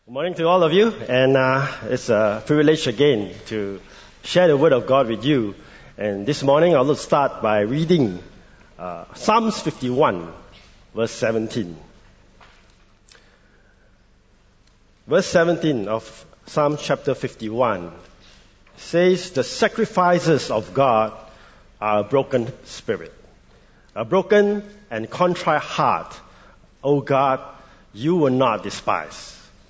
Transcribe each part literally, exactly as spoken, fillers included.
Good morning to all of you, and uh, it's a privilege again to share the Word of God with you. And this morning I'll start by reading uh, Psalms fifty-one, verse seventeen. Verse seventeen of Psalm chapter fifty-one says, "The sacrifices of God are a broken spirit, a broken and contrite heart, O God, you will not despise."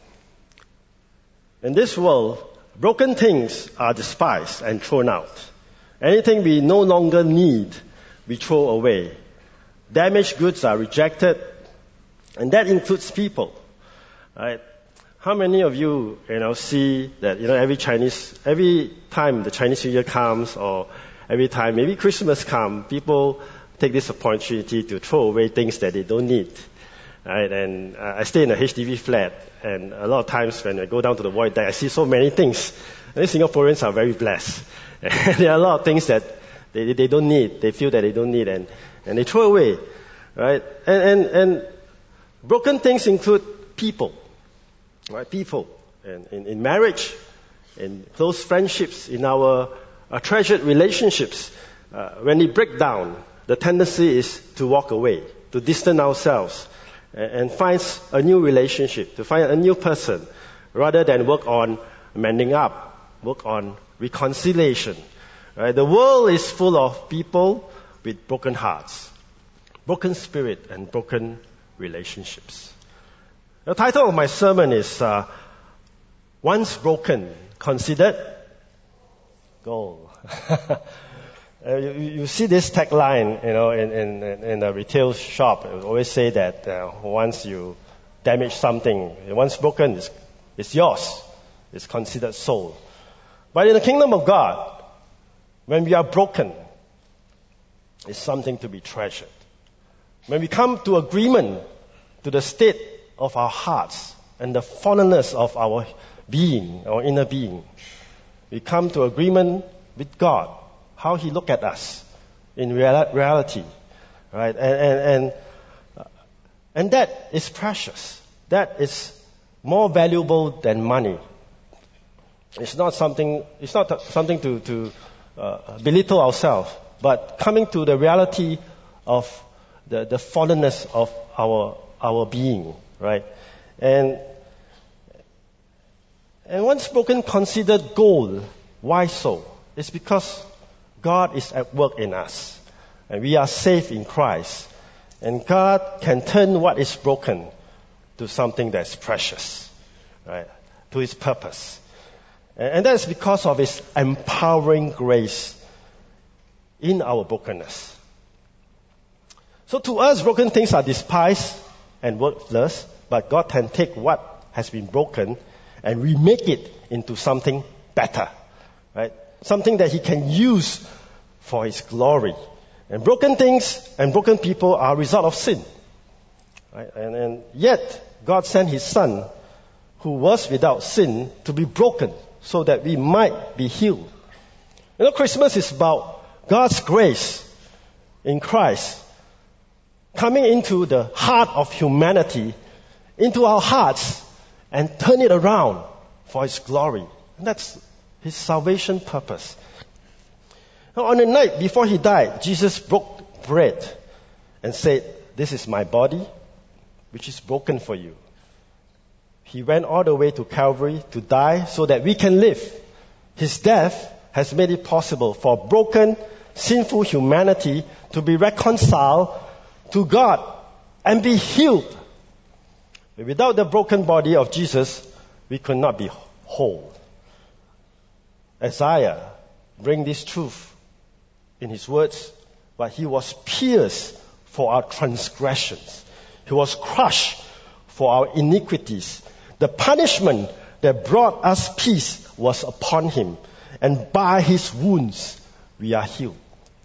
In this world, broken things are despised and thrown out. Anything we no longer need, we throw away. Damaged goods are rejected, and that includes people. Right? How many of you, you know, see that, you know, every Chinese, every time the Chinese New Year comes, or every time maybe Christmas comes, people take this opportunity to throw away things that they don't need. Right? And uh, I stay in a H D B flat, and a lot of times when I go down to the void deck, I see so many things. And Singaporeans are very blessed. And there are a lot of things that they, they don't need. They feel that they don't need, and, and they throw away. Right? And, and, and broken things include people. Right? People. And in, in marriage, in close friendships, in our, our treasured relationships, uh, when they break down, the tendency is to walk away, to distance ourselves, and find a new relationship, to find a new person, rather than work on mending up, work on reconciliation. Right? The world is full of people with broken hearts, broken spirit, and broken relationships. The title of my sermon is uh, Once Broken, Considered Gold. Uh, you, you see this tagline, you know, in, in, in a retail shop. It always say that uh, once you damage something, once broken, it's, it's yours. It's considered sold. But in the kingdom of God, when we are broken, it's something to be treasured. When we come to agreement to the state of our hearts and the fallenness of our being, our inner being, we come to agreement with God, how He look at us in real, reality, right? And, and, and, and that is precious. That is more valuable than money. It's not something, it's not something to, to uh, belittle ourselves, but coming to the reality of the, the fallenness of our, our being, right? And, and once broken, considered gold. Why so? It's because God is at work in us, and we are safe in Christ. And God can turn what is broken to something that's precious, right? To His purpose. And that is because of His empowering grace in our brokenness. So to us, broken things are despised and worthless, but God can take what has been broken and remake it into something better, right? Something that He can use for His glory. And broken things and broken people are a result of sin. Right? And, and yet, God sent His Son, who was without sin, to be broken so that we might be healed. You know, Christmas is about God's grace in Christ coming into the heart of humanity, into our hearts, and turn it around for His glory. And that's His salvation purpose. Now, on the night before He died, Jesus broke bread and said, "This is my body, which is broken for you." He went all the way to Calvary to die so that we can live. His death has made it possible for broken, sinful humanity to be reconciled to God and be healed. But without the broken body of Jesus, we could not be whole. Isaiah brings this truth in his words, but He was pierced for our transgressions. He was crushed for our iniquities. The punishment that brought us peace was upon Him, and by His wounds we are healed.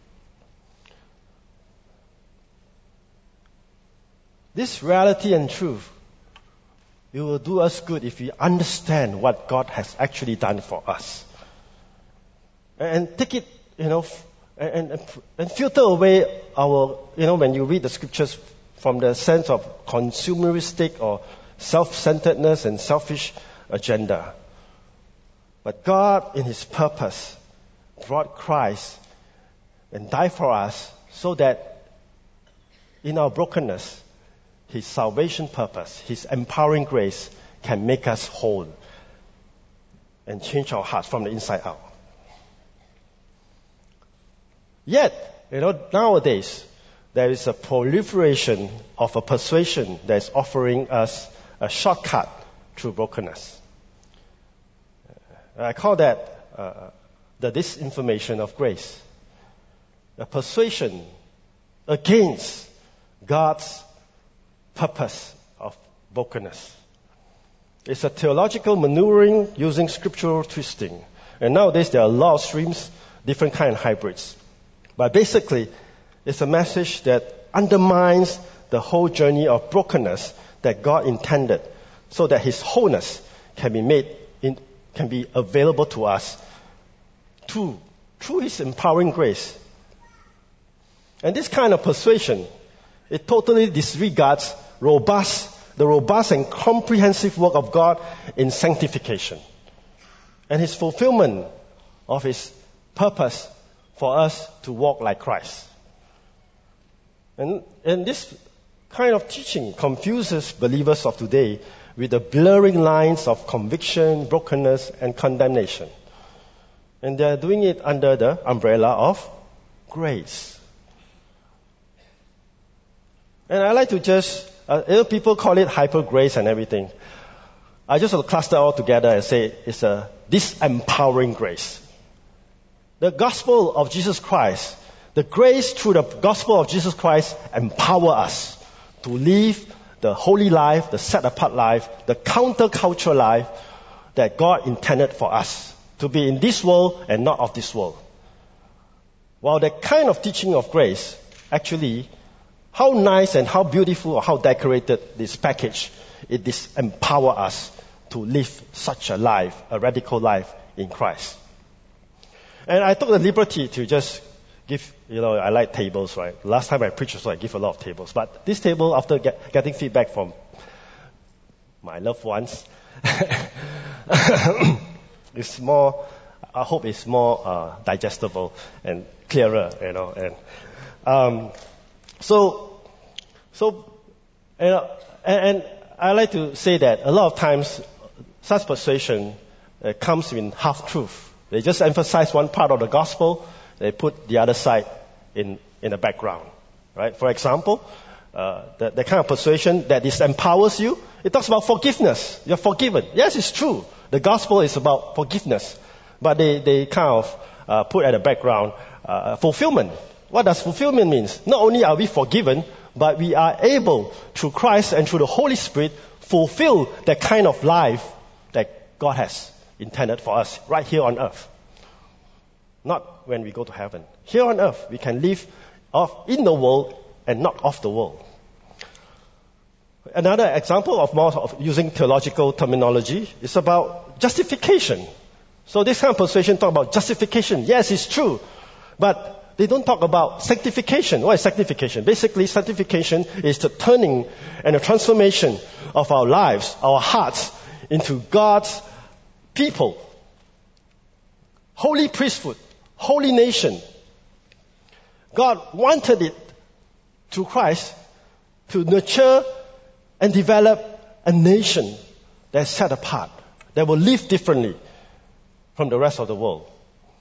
This reality and truth, it will do us good if we understand what God has actually done for us. And take it, you know, and, and, and filter away our, you know, when you read the scriptures from the sense of consumeristic or self-centeredness and selfish agenda. But God, in His purpose, brought Christ and died for us so that in our brokenness, His salvation purpose, His empowering grace can make us whole and change our hearts from the inside out. Yet, you know, nowadays, there is a proliferation of a persuasion that is offering us a shortcut through brokenness. I call that uh, the disinformation of grace. A persuasion against God's purpose of brokenness. It's a theological maneuvering using scriptural twisting. And nowadays there are a lot of streams, different kind of hybrids. But basically, it's a message that undermines the whole journey of brokenness that God intended so that His wholeness can be made in, can be available to us through, through His empowering grace. And this kind of persuasion, it totally disregards robust, the robust and comprehensive work of God in sanctification and His fulfillment of His purpose for us to walk like Christ. And, and this kind of teaching confuses believers of today with the blurring lines of conviction, brokenness, and condemnation. And they are doing it under the umbrella of grace. And I like to just, uh, you know, people call it hyper grace and everything. I just want to cluster all together and say it's a disempowering grace. The gospel of Jesus Christ, the grace through the gospel of Jesus Christ empower us to live the holy life, the set-apart life, the counter-cultural life that God intended for us to be in this world and not of this world. While that kind of teaching of grace, actually, how nice and how beautiful or how decorated this package, it disempower us to live such a life, a radical life in Christ. And I took the liberty to just give, you know, I like tables, right? Last time I preached, so I give a lot of tables. But this table, after get, getting feedback from my loved ones, it's more, I hope it's more uh, digestible and clearer, you know. And um, so, so, you know, and, and I like to say that a lot of times such persuasion uh, comes in half-truth. They just emphasize one part of the gospel, they put the other side in, in the background, right? For example, uh, the, the kind of persuasion that disempowers you, it talks about forgiveness. You're forgiven. Yes, it's true. The gospel is about forgiveness. But they, they kind of uh, put at the background uh, fulfillment. What does fulfillment mean? Not only are we forgiven, but we are able, through Christ and through the Holy Spirit, fulfill that kind of life that God has intended for us right here on earth. Not when we go to heaven. Here on earth, we can live off in the world and not of the world. Another example of more of using theological terminology is about justification. So this kind of persuasion talk about justification. Yes, it's true. But they don't talk about sanctification. What is sanctification? Basically, sanctification is the turning and the transformation of our lives, our hearts, into God's people. Holy priesthood, holy nation. God wanted it through Christ to nurture and develop a nation that's set apart, that will live differently from the rest of the world.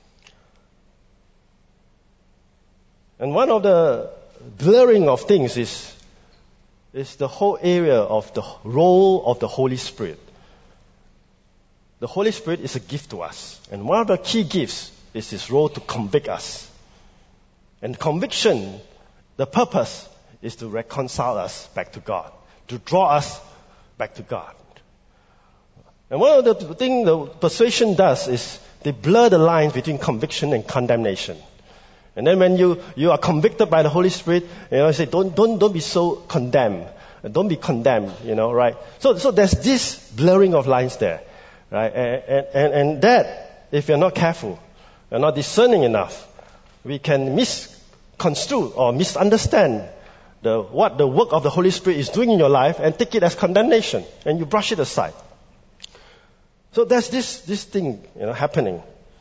And one of the blurring of things is, is the whole area of the role of the Holy Spirit. The Holy Spirit is a gift to us. And one of the key gifts is His role to convict us. And conviction, the purpose is to reconcile us back to God, to draw us back to God. And one of the things the persuasion does is they blur the lines between conviction and condemnation. And then when you, you are convicted by the Holy Spirit, you know, you say, don't, don't, don't be so condemned. Don't be condemned, you know, right? So, so there's this blurring of lines there, right? And, and, and that, if you're not careful, you're not discerning enough, we can misconstrue or misunderstand the, what the work of the Holy Spirit is doing in your life and take it as condemnation, and you brush it aside. So there's this, this thing, you know, happening.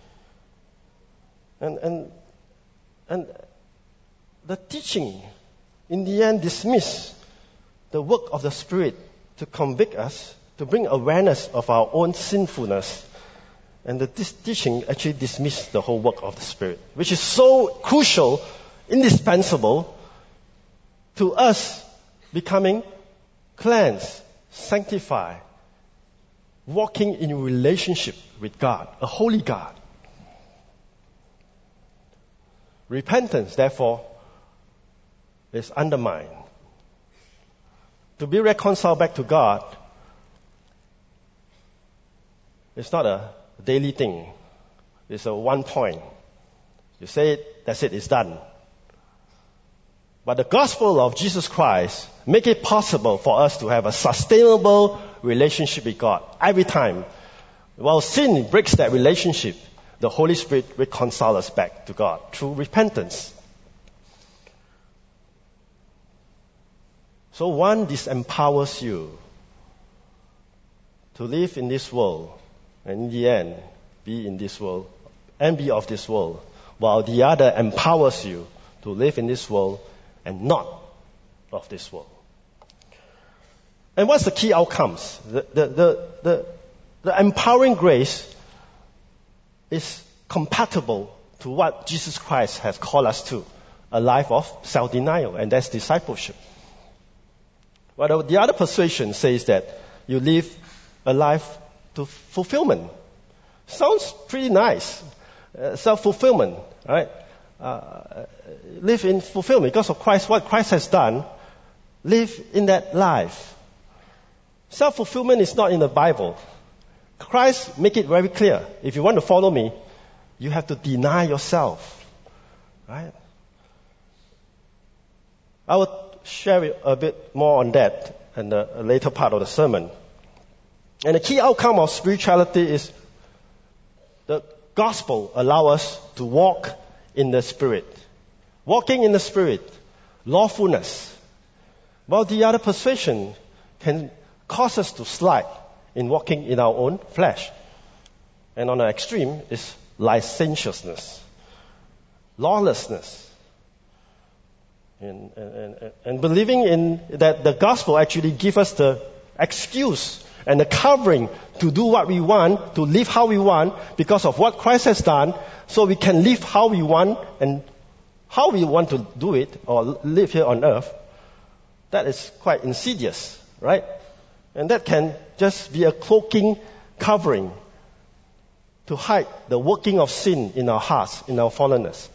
And, and, and the teaching, in the end, dismiss the work of the Spirit to convict us, to bring awareness of our own sinfulness. And the, this teaching actually dismissed the whole work of the Spirit, which is so crucial, indispensable to us becoming cleansed, sanctified, walking in relationship with God, a holy God. Repentance, therefore, is undermined. To be reconciled back to God is not a daily thing. It's a one point. You say it, that's it, it's done. But the gospel of Jesus Christ make it possible for us to have a sustainable relationship with God every time. While sin breaks that relationship, the Holy Spirit reconciles us back to God through repentance. So one, this empowers you to live in this world, and in the end, be in this world and be of this world, while the other empowers you to live in this world and not of this world. And what's the key outcomes? The, the, the, the, the empowering grace is compatible to what Jesus Christ has called us to, a life of self-denial, and that's discipleship. But the other persuasion says that you live a life to fulfillment. Sounds pretty nice. Uh, self-fulfillment, right? Uh, live in fulfillment because of Christ, what Christ has done. Live in that life. Self-fulfillment is not in the Bible. Christ make it very clear. If you want to follow me, you have to deny yourself. Right? I will share a bit more on that in the later part of the sermon. And the key outcome of spirituality is the gospel allow us to walk in the Spirit. Walking in the Spirit, lawfulness. While the other persuasion can cause us to slide in walking in our own flesh. And on the extreme is licentiousness, lawlessness. And, and, and believing in that the gospel actually gives us the excuse and the covering to do what we want, to live how we want, because of what Christ has done, so we can live how we want and how we want to do it, or live here on earth. That is quite insidious, right? And that can just be a cloaking covering to hide the working of sin in our hearts, in our fallenness.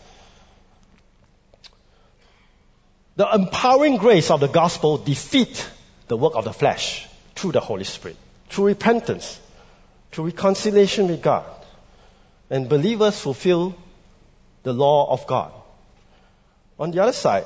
The empowering grace of the gospel defeat the work of the flesh through the Holy Spirit, through repentance, through reconciliation with God. And believers fulfill the law of God. On the other side,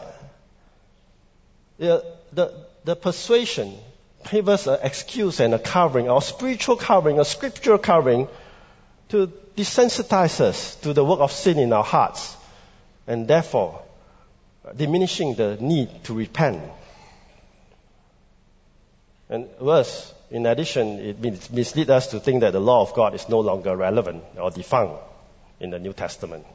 the, the, the persuasion gives us an excuse and a covering, a spiritual covering, a scriptural covering, to desensitize us to the work of sin in our hearts, and therefore diminishing the need to repent. And worse, in addition, it misleads us to think that the law of God is no longer relevant or defunct in the New Testament.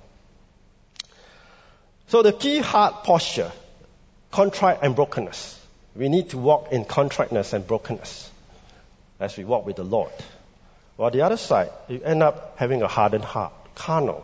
So the key heart posture, contrite and brokenness. We need to walk in contriteness and brokenness as we walk with the Lord. While the other side, you end up having a hardened heart, carnal.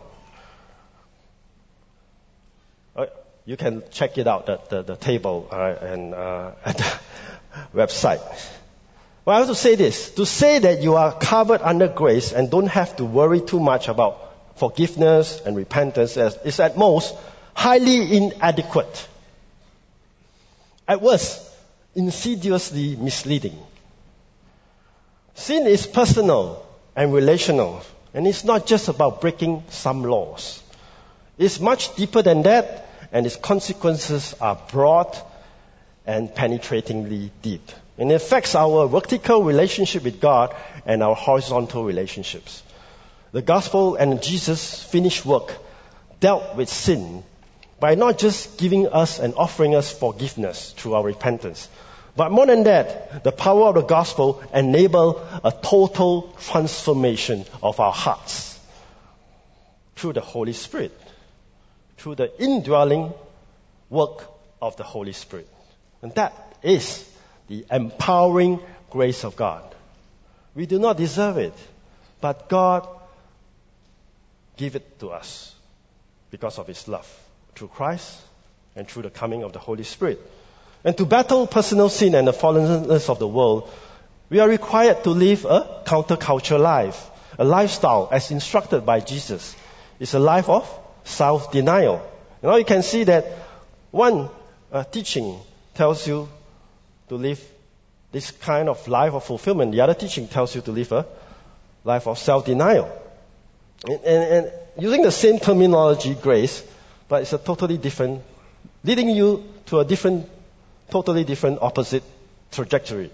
You can check it out at the, the table uh, and uh, at the website. Well, I have to say this. To say that you are covered under grace and don't have to worry too much about forgiveness and repentance is at most highly inadequate. At worst, insidiously misleading. Sin is personal and relational, and it's not just about breaking some laws. It's much deeper than that, and its consequences are broad and penetratingly deep. And it affects our vertical relationship with God and our horizontal relationships. The gospel and Jesus' finished work dealt with sin by not just giving us and offering us forgiveness through our repentance, but more than that, the power of the gospel enable a total transformation of our hearts through the Holy Spirit, through the indwelling work of the Holy Spirit. And that is the empowering grace of God. We do not deserve it, but God gave it to us because of His love through Christ and through the coming of the Holy Spirit. And to battle personal sin and the fallenness of the world, we are required to live a counterculture life, a lifestyle as instructed by Jesus. It's a life of self-denial. Now you can see that one uh, teaching tells you to live this kind of life of fulfillment. The other teaching tells you to live a life of self-denial. And, and, and using the same terminology, grace, but it's a totally different, leading you to a different, totally different opposite trajectory.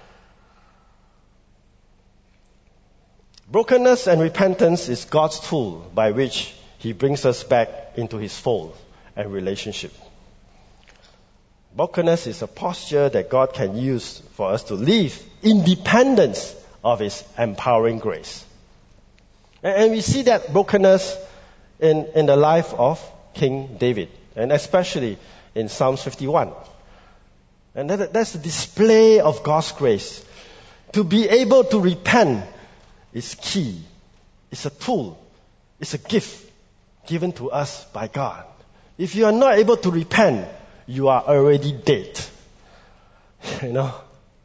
Brokenness and repentance is God's tool by which He brings us back into His fold and relationship. Brokenness is a posture that God can use for us to live independence of His empowering grace. And we see that brokenness in, in the life of King David, and especially in Psalm fifty-one. And that, that's the display of God's grace. To be able to repent is key. It's a tool. It's a gift given to us by God. If you are not able to repent, you are already dead. You know?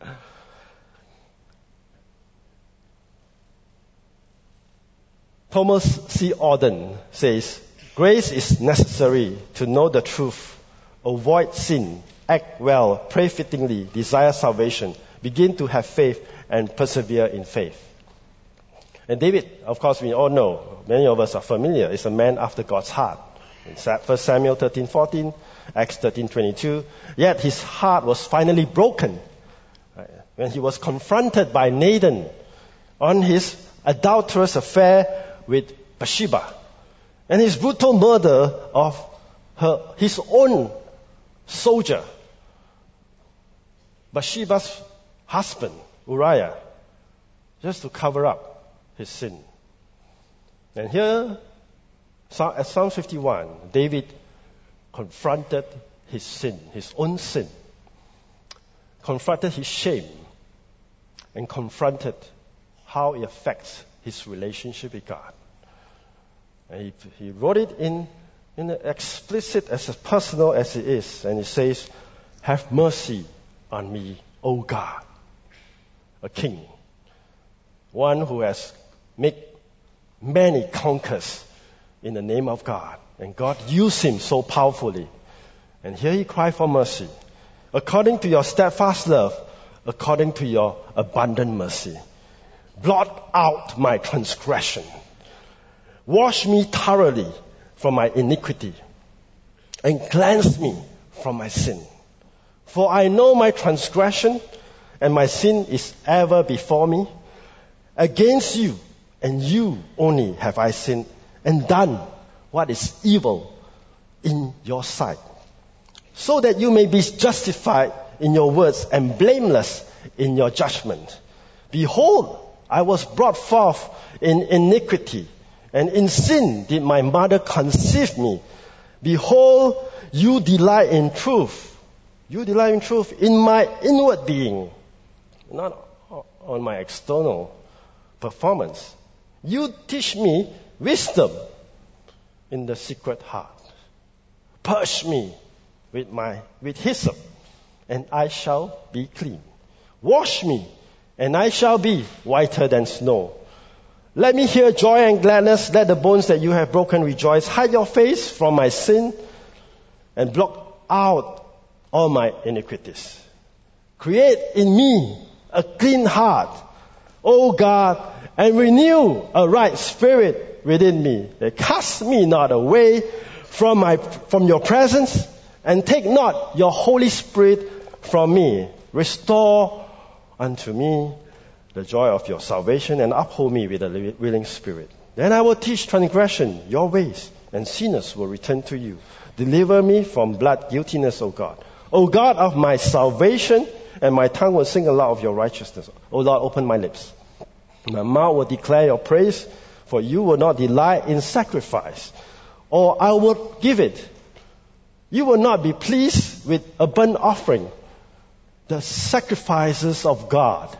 Thomas C. Auden says, grace is necessary to know the truth, avoid sin, act well, pray fittingly, desire salvation, begin to have faith, and persevere in faith. And David, of course, we all know, many of us are familiar, is a man after God's heart. In First Samuel thirteen fourteen, Acts thirteen twenty-two, yet his heart was finally broken when he was confronted by Nathan on his adulterous affair with Bathsheba and his brutal murder of her, his own soldier, Bathsheba's husband, Uriah, just to cover up his sin. And here, at Psalm fifty-one, David confronted his sin, his own sin, confronted his shame, and confronted how it affects his relationship with God. And he, he wrote it in, in explicit, as personal as it is, and he says, have mercy on me, O God. A king, one who has made many conquests in the name of God. And God used him so powerfully. And here he cried for mercy. According to your steadfast love, according to your abundant mercy, blot out my transgression. Wash me thoroughly from my iniquity and cleanse me from my sin. For I know my transgression and my sin is ever before me. Against you and you only have I sinned and done what is evil in your sight, so that you may be justified in your words and blameless in your judgment. Behold, I was brought forth in iniquity, and in sin did my mother conceive me. Behold, you delight in truth. You delight in truth in my inward being, not on my external performance. You teach me wisdom in the secret heart. Purge me with my with hyssop, and I shall be clean. Wash me, and I shall be whiter than snow. Let me hear joy and gladness. Let the bones that you have broken rejoice. Hide your face from my sin, and blot out all my iniquities. Create in me a clean heart, O God, and renew a right spirit within me. Cast me not away from my from your presence, and take not your Holy Spirit from me. Restore unto me the joy of your salvation, and uphold me with a willing spirit. Then I will teach transgression your ways, and sinners will return to you. Deliver me from blood guiltiness, O God. O God of my salvation, and my tongue will sing aloud of your righteousness. O Lord, open my lips. My mouth will declare your praise, for you will not delight in sacrifice, or I will give it. You will not be pleased with a burnt offering. The sacrifices of God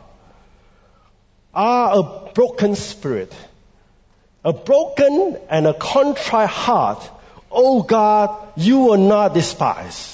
are a broken spirit, a broken and a contrite heart. O God, you will not despise.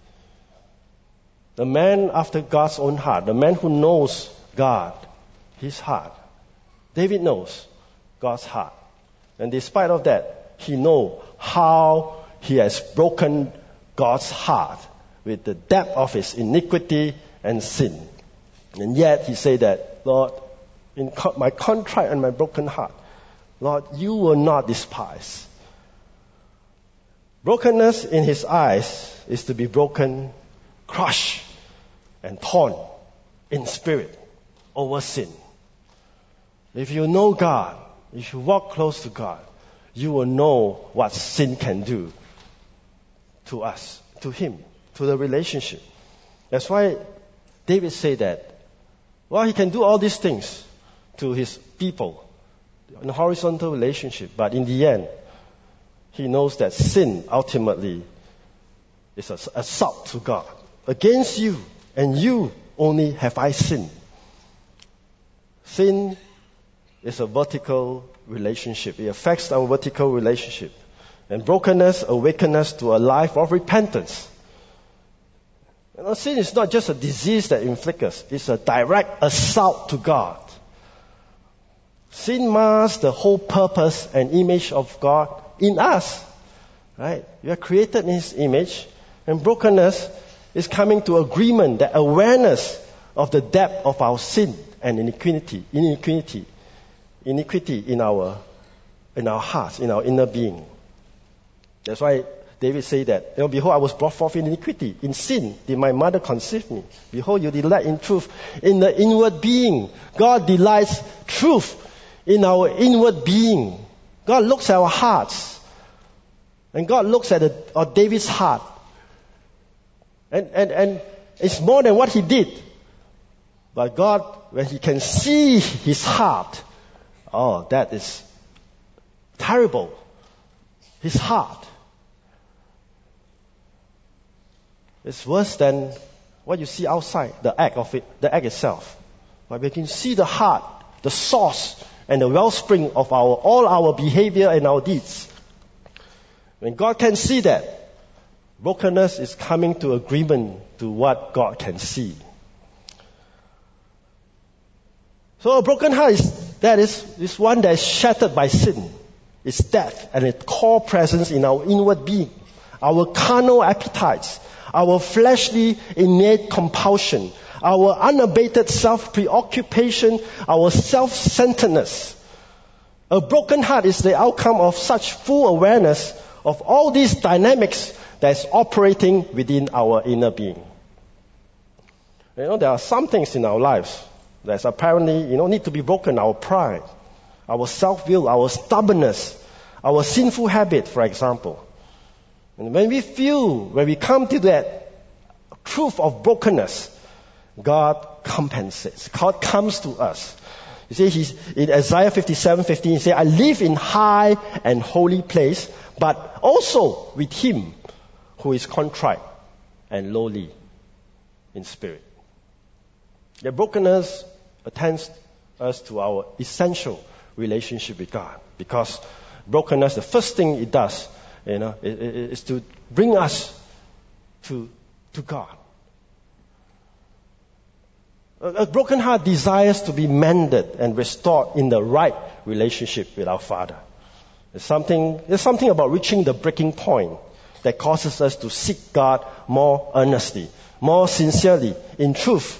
The man after God's own heart, the man who knows God, his heart. David knows God's heart. And despite of that, he knows how he has broken God's heart with the depth of his iniquity and sin. And yet he said that, Lord, in my contrite and my broken heart, Lord, you will not despise. Brokenness in his eyes is to be broken, crushed, and torn in spirit over sin. If you know God, if you walk close to God, you will know what sin can do to us, to him, to the relationship. That's why David said that, well, he can do all these things to his people in a horizontal relationship, but in the end, he knows that sin ultimately is an assault to God. Against you and you only have I sinned. Sin is a vertical relationship. It affects our vertical relationship. And brokenness awakens us to a life of repentance. You know, sin is not just a disease that inflicts us. It's a direct assault to God. Sin masks the whole purpose and image of God in us. Right? We are created in His image. And brokenness is coming to agreement, that awareness of the depth of our sin and iniquity, iniquity, iniquity in our, in our hearts, in our inner being. That's why David said that, you know, behold, I was brought forth in iniquity. In sin did my mother conceive me. Behold, you delight in truth in the inward being. God delights truth in our inward being. God looks at our hearts. And God looks at, the, at David's heart. And, and, and it's more than what he did. But God, when He can see his heart, oh, that is terrible. His heart. It's worse than what you see outside, the act of it, the act itself. But we can see the heart, the source, and the wellspring of our all our behavior and our deeds. When God can see that, brokenness is coming to agreement to what God can see. So a broken heart is that is, is one that is shattered by sin. It's death and its core presence in our inward being, our carnal appetites, our fleshly innate compulsion, our unabated self-preoccupation, our self-centeredness. A broken heart is the outcome of such full awareness of all these dynamics that is operating within our inner being. You know, there are some things in our lives that's apparently, you know, need to be broken. Our pride, our self-will, our stubbornness, our sinful habit, for example. And when we feel, when we come to that truth of brokenness, God compensates. God comes to us. You see, he's, in Isaiah fifty-seven fifteen, he says, I live in high and holy place, but also with Him who is contrite and lowly in spirit. The brokenness attends us to our essential relationship with God. Because brokenness, the first thing it does, you know, is to bring us to, to God. A broken heart desires to be mended and restored in the right relationship with our Father. There's something, there's something about reaching the breaking point that causes us to seek God more earnestly, more sincerely, in truth.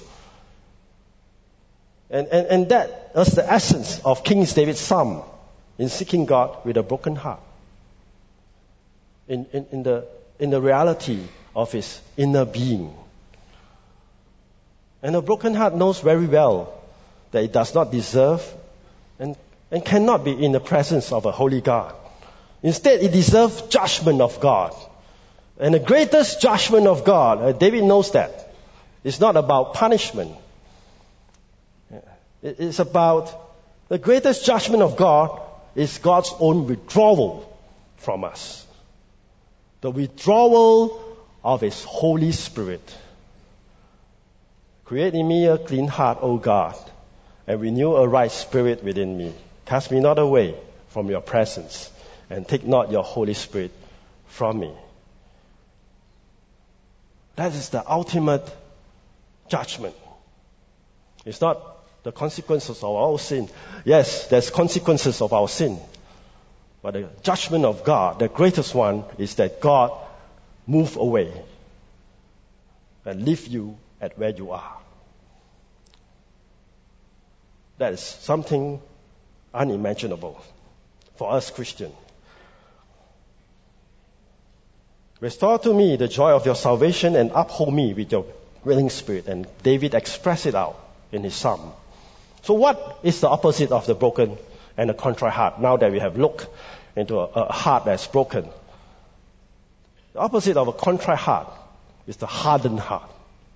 And, and, and that is the essence of King David's psalm, in seeking God with a broken heart. In, in, in, the, in the reality of his inner being. And a broken heart knows very well that it does not deserve and, and cannot be in the presence of a holy God. Instead, it deserves judgment of God. And the greatest judgment of God, uh, David knows that, it's not about punishment. It's about the greatest judgment of God is God's own withdrawal from us. The withdrawal of His Holy Spirit. Create in me a clean heart, O God, and renew a right spirit within me. Cast me not away from your presence, and take not your Holy Spirit from me. That is the ultimate judgment. It's not the consequences of our sin. Yes, there's consequences of our sin. But the judgment of God, the greatest one, is that God move away and leave you at where you are. That is something unimaginable for us Christians. Restore to me the joy of your salvation and uphold me with your willing spirit. And David expressed it out in his psalm. So what is the opposite of the broken and the contrite heart? Now that we have looked into a, a heart that's broken. The opposite of a contrite heart is the hardened heart.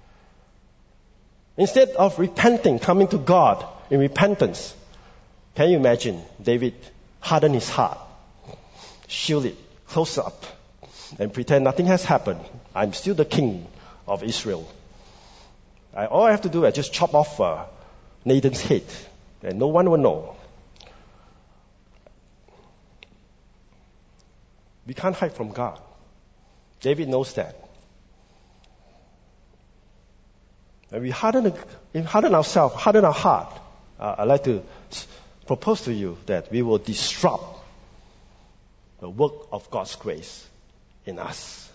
Instead of repenting, coming to God in repentance, can you imagine David hardened his heart, shield it, close up, and pretend nothing has happened. I'm still the king of Israel. I, all I have to do is just chop off uh, Nathan's head, and no one will know. We can't hide from God. David knows that. And we harden, harden ourselves, harden our heart. Uh, I'd like to propose to you that we will disrupt the work of God's grace in us.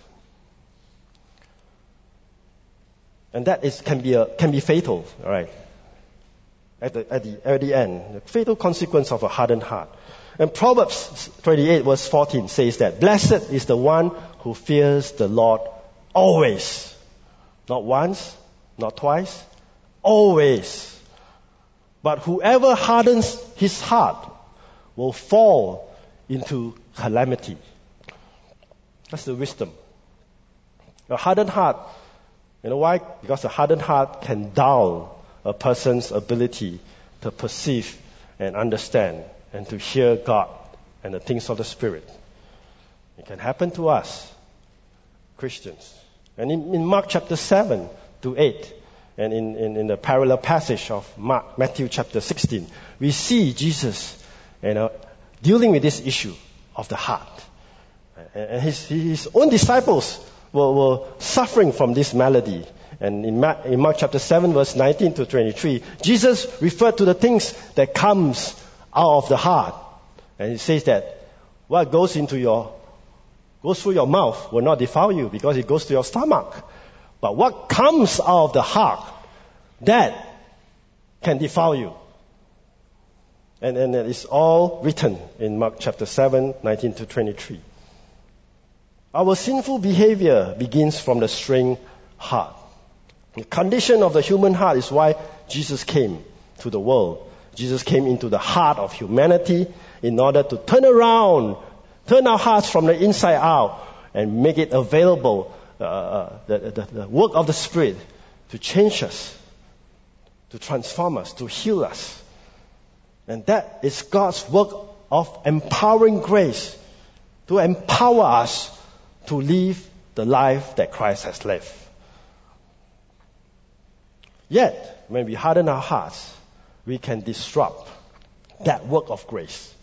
And that is can be a, can be fatal, all right? At the, at the, at the end, the fatal consequence of a hardened heart. And Proverbs twenty-eight verse fourteen says that, blessed is the one who fears the Lord always. Not once, not twice, always. But whoever hardens his heart will fall into calamity. That's the wisdom. A hardened heart, you know why? Because a hardened heart can dull a person's ability to perceive and understand and to hear God and the things of the Spirit. It can happen to us, Christians. And in, in Mark chapter seven to eight, and in, in, in the parallel passage of Mark, Matthew chapter sixteen, we see Jesus you know, dealing with this issue of the heart. And his, his own disciples were, were suffering from this malady. And in Mark, in Mark chapter seven, verse nineteen to twenty-three, Jesus referred to the things that comes out of the heart. And he says that what goes into your, goes through your mouth will not defile you because it goes to your stomach. But what comes out of the heart, that can defile you. And, and it's all written in Mark chapter seven, nineteen to twenty-three. Our sinful behavior begins from the straying heart. The condition of the human heart is why Jesus came to the world. Jesus came into the heart of humanity in order to turn around, turn our hearts from the inside out and make it available, uh, the, the, the work of the Spirit to change us, to transform us, to heal us. And that is God's work of empowering grace to empower us to live the life that Christ has lived. Yet, when we harden our hearts, we can disrupt that work of grace.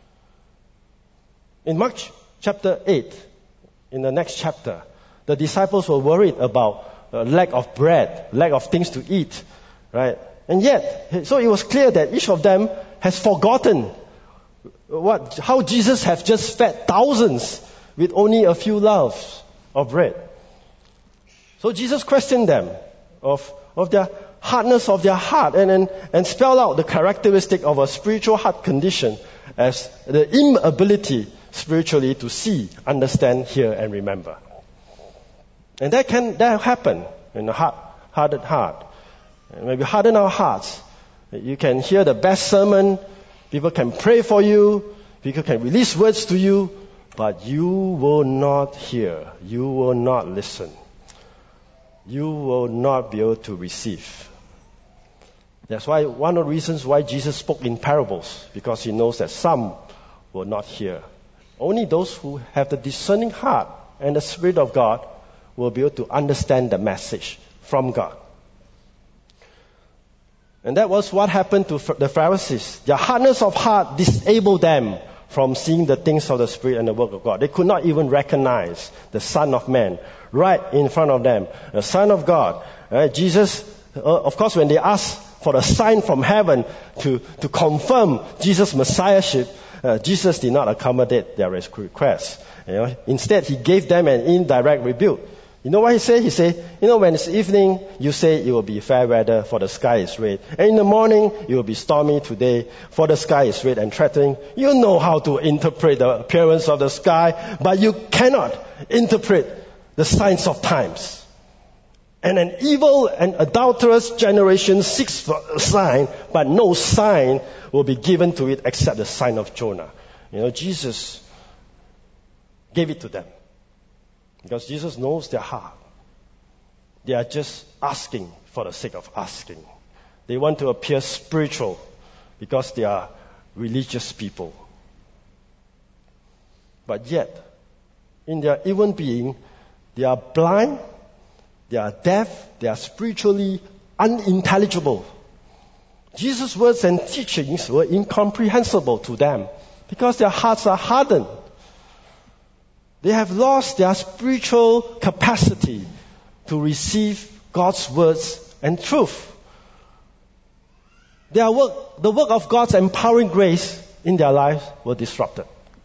In Mark chapter eight, in the next chapter, the disciples were worried about uh, lack of bread, lack of things to eat, right? And yet, so it was clear that each of them has forgotten what, how Jesus has just fed thousands with only a few loaves of bread. So Jesus questioned them of, of their hardness of their heart and, and, and spelled out the characteristic of a spiritual heart condition as the inability spiritually to see, understand, hear, and remember. And that can that happen in a hard, hardened heart. And when we harden our hearts, you can hear the best sermon, people can pray for you, people can release words to you, but you will not hear. You will not listen. You will not be able to receive. That's why one of the reasons why Jesus spoke in parables, because he knows that some will not hear. Only those who have the discerning heart and the Spirit of God will be able to understand the message from God. And that was what happened to the Pharisees. Their hardness of heart disabled them from seeing the things of the Spirit and the work of God. They could not even recognize the Son of Man right in front of them, the Son of God. Uh, Jesus, uh, of course, when they asked for a sign from heaven to, to confirm Jesus' messiahship, uh, Jesus did not accommodate their request. You know, instead, he gave them an indirect rebuke. You know what he said? He said, you know, when it's evening, you say it will be fair weather, for the sky is red. And in the morning, it will be stormy today, for the sky is red and threatening. You know how to interpret the appearance of the sky, but you cannot interpret the signs of times. And an evil and adulterous generation seeks for a sign, but no sign will be given to it except the sign of Jonah. You know, Jesus gave it to them. Because Jesus knows their heart. They are just asking for the sake of asking. They want to appear spiritual because they are religious people. But yet, in their even being, they are blind, they are deaf, they are spiritually unintelligible. Jesus' words and teachings were incomprehensible to them because their hearts are hardened. They have lost their spiritual capacity to receive God's words and truth. Their work, the work of God's empowering grace in their lives were disrupted.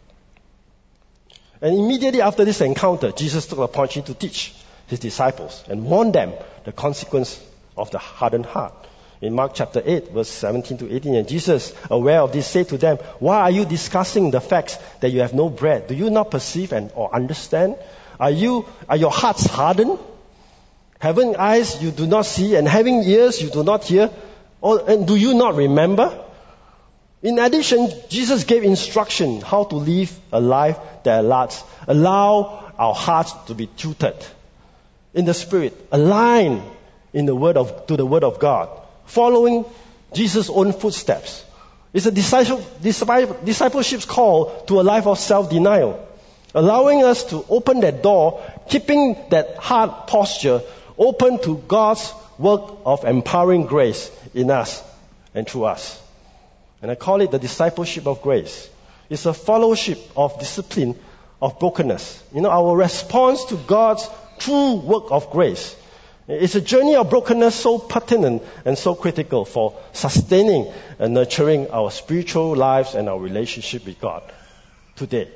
And immediately after this encounter, Jesus took the opportunity to teach his disciples and warn them the consequence of the hardened heart. In Mark chapter eight, verse seventeen to eighteen, and Jesus, aware of this, said to them, "Why are you discussing the facts that you have no bread? Do you not perceive and or understand? Are you are your hearts hardened? Having eyes you do not see, and having ears you do not hear, or and do you not remember?" In addition, Jesus gave instruction how to live a life that allows allow our hearts to be tutored in the Spirit, aligned in the word of to the Word of God, following Jesus' own footsteps. It's a disciple, disciple, discipleship's call to a life of self-denial, allowing us to open that door, keeping that heart posture open to God's work of empowering grace in us and through us. And I call it the discipleship of grace. It's a fellowship of discipline of brokenness. You know, our response to God's true work of grace. It's a journey of brokenness so pertinent and so critical for sustaining and nurturing our spiritual lives and our relationship with God today.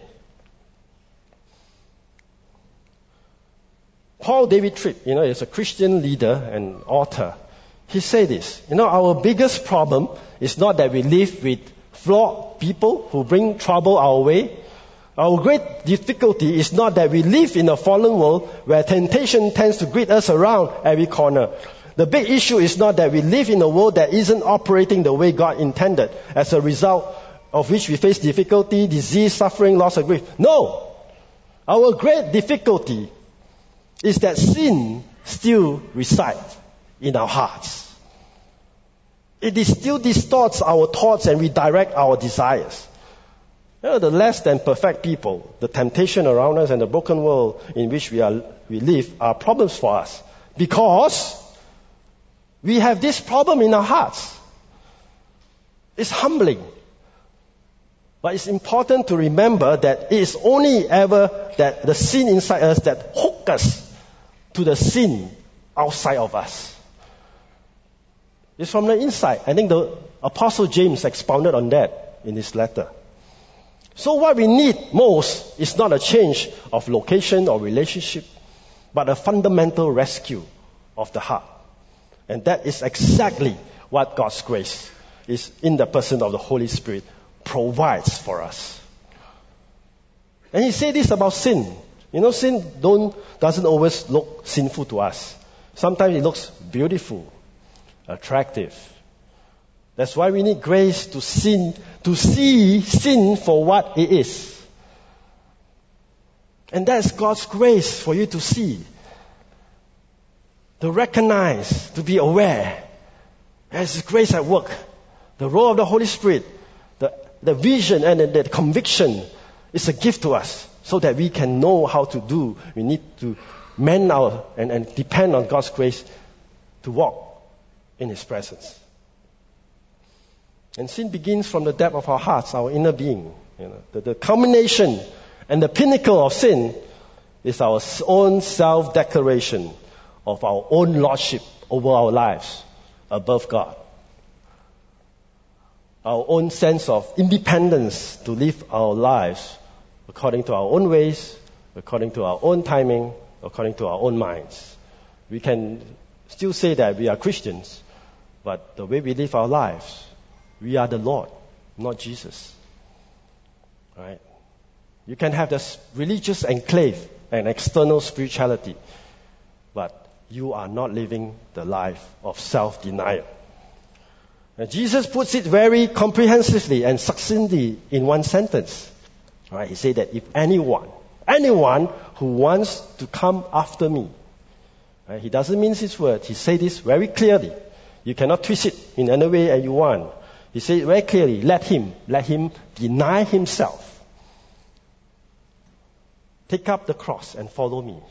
Paul David Tripp, you know, is a Christian leader and author. He said this, you know, our biggest problem is not that we live with flawed people who bring trouble our way. Our great difficulty is not that we live in a fallen world where temptation tends to greet us around every corner. The big issue is not that we live in a world that isn't operating the way God intended, as a result of which we face difficulty, disease, suffering, loss of grief. No! Our great difficulty is that sin still resides in our hearts. It is still distorts our thoughts and redirect our desires. You know, the less than perfect people, the temptation around us and the broken world in which we are we live are problems for us. Because we have this problem in our hearts. It's humbling. But it's important to remember that it is only ever that the sin inside us that hook us to the sin outside of us. It's from the inside. I think the Apostle James expounded on that in his letter. So what we need most is not a change of location or relationship, but a fundamental rescue of the heart. And that is exactly what God's grace is in the person of the Holy Spirit provides for us. And he said this about sin. You know, sin don't, doesn't always look sinful to us. Sometimes it looks beautiful, attractive. That's why we need grace to sin, to see sin for what it is. And that's God's grace for you to see, to recognize, to be aware. There's His grace at work. The role of the Holy Spirit, the, the vision and the, the conviction is a gift to us so that we can know how to do. We need to mend our and, and depend on God's grace to walk in His presence. And sin begins from the depth of our hearts, our inner being. You know, the, the culmination and the pinnacle of sin is our own self-declaration of our own lordship over our lives above God. Our own sense of independence to live our lives according to our own ways, according to our own timing, according to our own minds. We can still say that we are Christians, but the way we live our lives, we are the Lord, not Jesus. Right? You can have this religious enclave and external spirituality, but you are not living the life of self-denial. And Jesus puts it very comprehensively and succinctly in one sentence. Right? He said that if anyone, anyone who wants to come after me, right? He doesn't mince his words. He said this very clearly. You cannot twist it in any way that you want. He said very clearly, let him, let him deny himself. Take up the cross and follow me.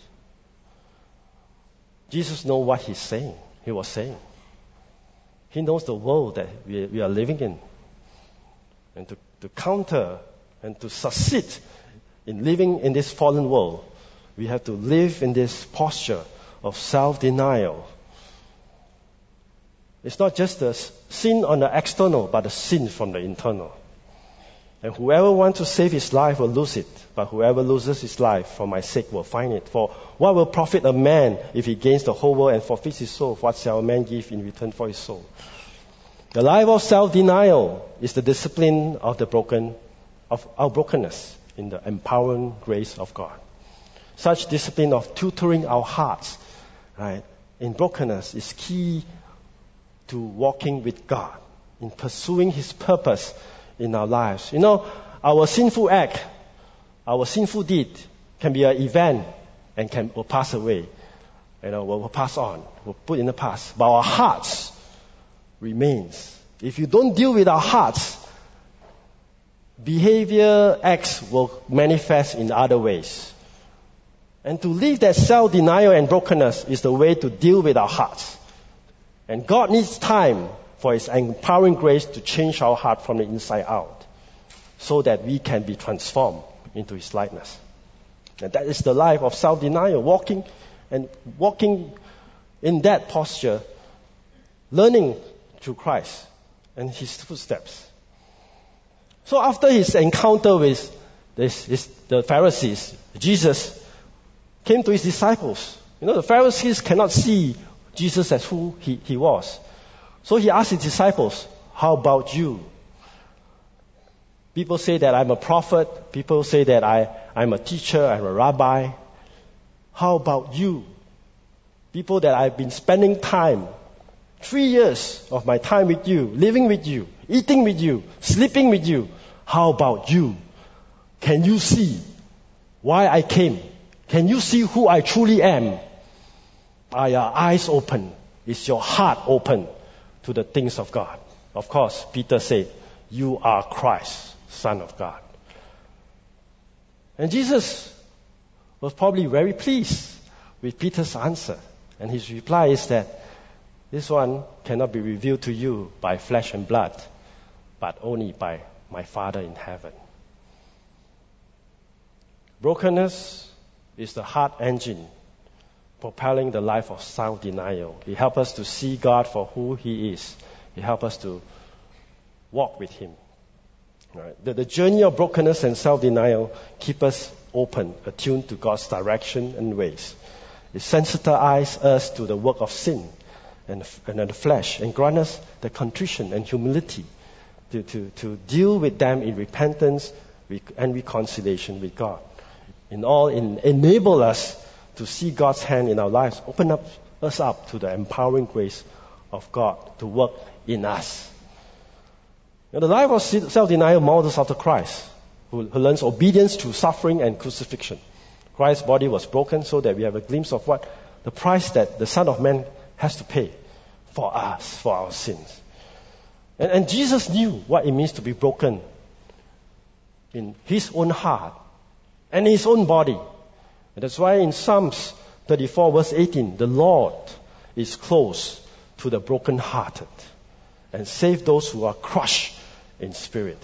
Jesus knows what he's saying. He was saying. He knows the world that we, we are living in. And to, to counter and to succeed in living in this fallen world, we have to live in this posture of self-denial. It's not just the sin on the external, but the sin from the internal. And whoever wants to save his life will lose it, but whoever loses his life for my sake will find it. For what will profit a man if he gains the whole world and forfeits his soul? What shall a man give in return for his soul? The life of self-denial is the discipline of the broken, of our brokenness in the empowering grace of God. Such discipline of tutoring our hearts, right, in brokenness is key to walking with God, in pursuing His purpose in our lives. You know, our sinful act, our sinful deed can be an event and can will pass away. You know, will, will pass on, will put in the past. But our hearts remains. If you don't deal with our hearts, behavior acts will manifest in other ways. And to live that self-denial and brokenness is the way to deal with our hearts. And God needs time for His empowering grace to change our heart from the inside out, so that we can be transformed into His likeness. And that is the life of self-denial, walking and walking in that posture, learning through Christ and His footsteps. So after His encounter with this, this, the Pharisees, Jesus came to His disciples. You know, the Pharisees cannot see Jesus as who he, he was. So He asked His disciples, how about you? People say that I'm a prophet. People say that I, I'm a teacher, I'm a rabbi. How about you? People that I've been spending time, three years of my time with you, living with you, eating with you, sleeping with you. How about you? Can you see why I came? Can you see who I truly am? Are your eyes open? Is your heart open to the things of God? Of course, Peter said, you are Christ, Son of God. And Jesus was probably very pleased with Peter's answer. And his reply is that this one cannot be revealed to you by flesh and blood, but only by my Father in heaven. Brokenness is the heart engine propelling the life of self-denial. It helps us to see God for who He is. It helps us to walk with Him. Right? The, the journey of brokenness and self-denial keep us open, attuned to God's direction and ways. It sensitizes us to the work of sin and, and the flesh, and grant us the contrition and humility to, to, to deal with them in repentance and reconciliation with God. In all, in, enable us to see God's hand in our lives, open up us up to the empowering grace of God to work in us. Now, the life of self-denial models after Christ, who, who learns obedience through suffering and crucifixion, Christ's body was broken so that we have a glimpse of what the price that the Son of Man has to pay for us, for our sins. And, and Jesus knew what it means to be broken in his own heart and his own body. And that's why in Psalms thirty-four verse eighteen, the Lord is close to the brokenhearted and save those who are crushed in spirit.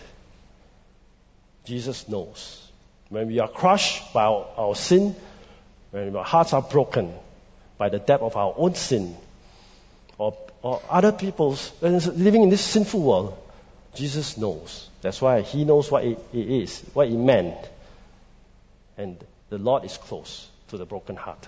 Jesus knows. When we are crushed by our, our sin, when our hearts are broken by the depth of our own sin, or, or other people's, living in this sinful world, Jesus knows. That's why he knows what it, it is, what it meant. And the Lord is close to the brokenhearted.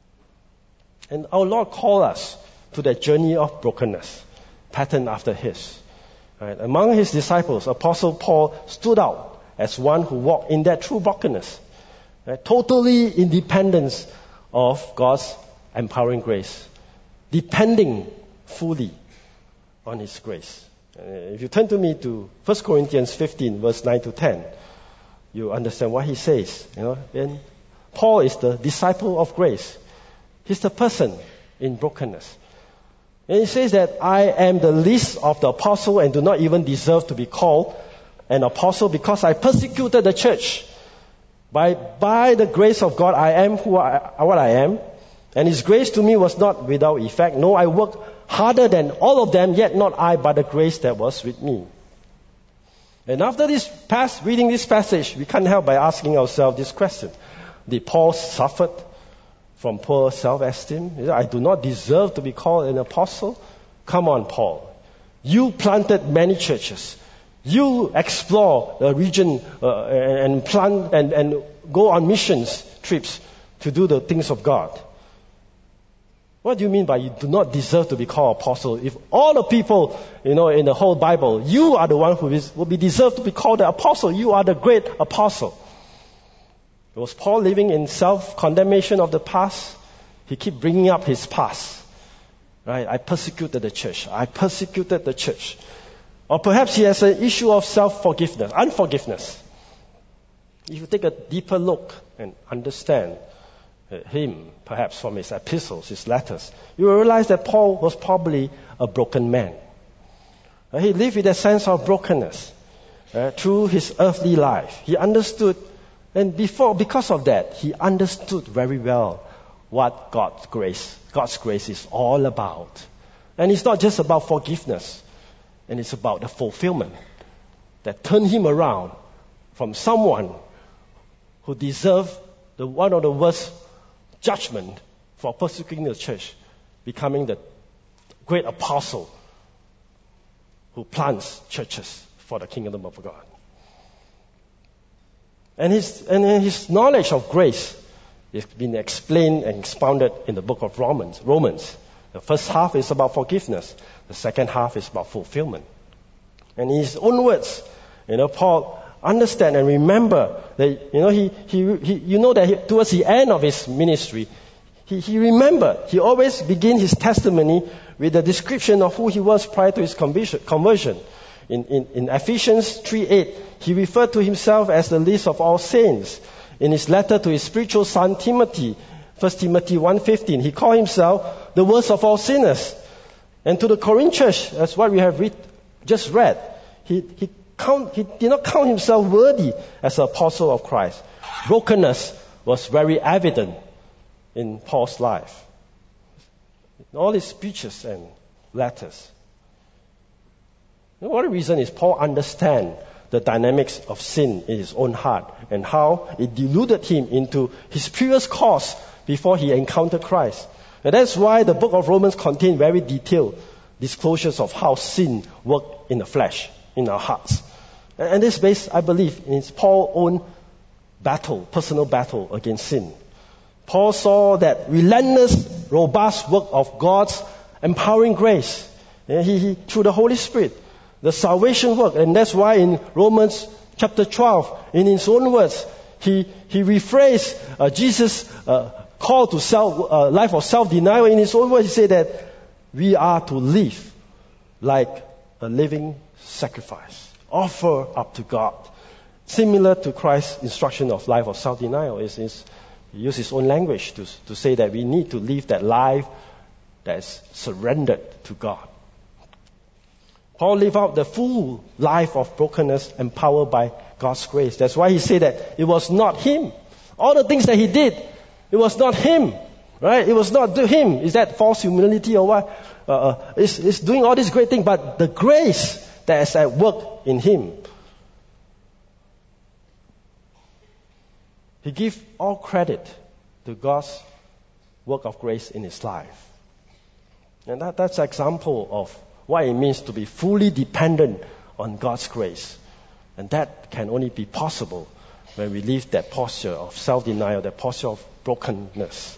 And our Lord called us to that journey of brokenness, patterned after his. Right? Among his disciples, Apostle Paul stood out as one who walked in that true brokenness, right? Totally independence of God's empowering grace, depending fully on his grace. Uh, if you turn to me to First Corinthians fifteen, verse nine to ten, you understand what he says. You know, and Paul is the disciple of grace. He's the person in brokenness. And he says that I am the least of the apostle and do not even deserve to be called an apostle because I persecuted the church. By, by the grace of God, I am who I, what I am. And his grace to me was not without effect. No, I worked harder than all of them, yet not I, but the grace that was with me. And after this past, reading this passage, we can't help by asking ourselves this question. Did Paul suffer from poor self-esteem? I do not deserve to be called an apostle. Come on, Paul. You planted many churches. You explore the region uh, and plant and, and go on missions trips to do the things of God. What do you mean by you do not deserve to be called apostle? If all the people, you know, in the whole Bible, you are the one who is, will be deserved to be called the apostle. You are the great apostle. Was Paul living in self-condemnation of the past? He keep bringing up his past. Right? I persecuted the church. I persecuted the church. Or perhaps he has an issue of self-forgiveness, unforgiveness. If you take a deeper look and understand him, perhaps from his epistles, his letters, you will realize that Paul was probably a broken man. He lived with a sense of brokenness uh, through his earthly life. He understood, and before, because of that, he understood very well what God's grace, God's grace is all about. And it's not just about forgiveness. And it's about the fulfillment that turned him around from someone who deserved the one of the worst judgment for persecuting the church, becoming the great apostle who plants churches for the kingdom of God. And his, and his knowledge of grace has been explained and expounded in the book of Romans. Romans. The first half is about forgiveness. The second half is about fulfillment. And in his own words, you know, Paul understand and remember that, you know, he, he, he you know that he, towards the end of his ministry, he, he remembered, he always began his testimony with a description of who he was prior to his conversion. In, in, in Ephesians three eight, he referred to himself as the least of all saints. In his letter to his spiritual son Timothy, First Timothy one fifteen, he called himself the worst of all sinners. And to the Corinth church, that's what we have read, just read, he, he, count, he did not count himself worthy as an apostle of Christ. Brokenness was very evident in Paul's life. In all his speeches and letters. You know, one reason is Paul understands the dynamics of sin in his own heart and how it deluded him into his previous course before he encountered Christ. And that's why the book of Romans contains very detailed disclosures of how sin works in the flesh, in our hearts. And this is based, I believe, in Paul's own battle, personal battle against sin. Paul saw that relentless, robust work of God's empowering grace. And he, he, through the Holy Spirit, the salvation work. And that's why in Romans chapter twelve, in his own words, he, he rephrased uh, Jesus' uh, call to self, uh, life of self-denial. In his own words, he said that we are to live like a living sacrifice, offer up to God. Similar to Christ's instruction of life of self-denial is, is He used his own language to, to say that we need to live that life that is surrendered to God. Paul lived out the full life of brokenness empowered by God's grace. That's why he said that it was not him. All the things that he did, it was not him. Right? It was not him. Is that false humility or what? Uh, it's, it's doing all these great things, but the grace that is at work in him. He gave all credit to God's work of grace in his life. And that, that's an example of what it means to be fully dependent on God's grace. And that can only be possible when we live that posture of self-denial, that posture of brokenness.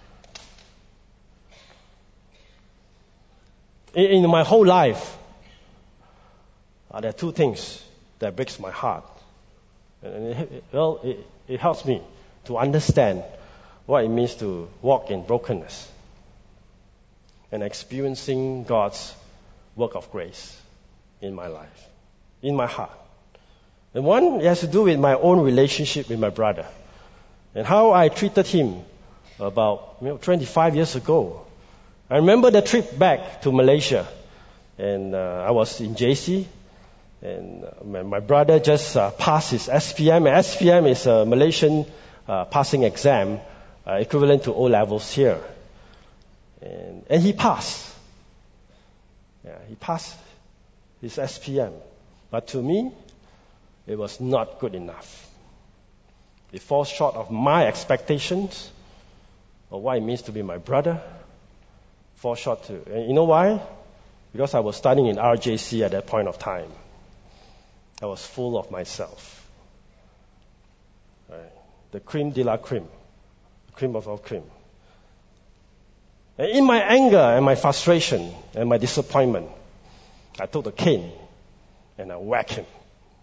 In, in my whole life, uh, there are two things that breaks my heart. And it, well, it, it helps me to understand what it means to walk in brokenness and experiencing God's work of grace in my life, in my heart. And one it has to do with my own relationship with my brother and how I treated him about you know, twenty-five years ago. I remember the trip back to Malaysia, and uh, I was in J C, and uh, my, my brother just uh, passed his S P M. S P M is a Malaysian uh, passing exam, uh, equivalent to O levels here, and, and he passed. Yeah, he passed his S P M. But to me, it was not good enough. It falls short of my expectations of what it means to be my brother. Falls short too. And you know why? Because I was studying in R J C at that point of time. I was full of myself. Right? The cream de la cream. The cream of all cream. And in my anger and my frustration and my disappointment, I took the cane and I whacked him.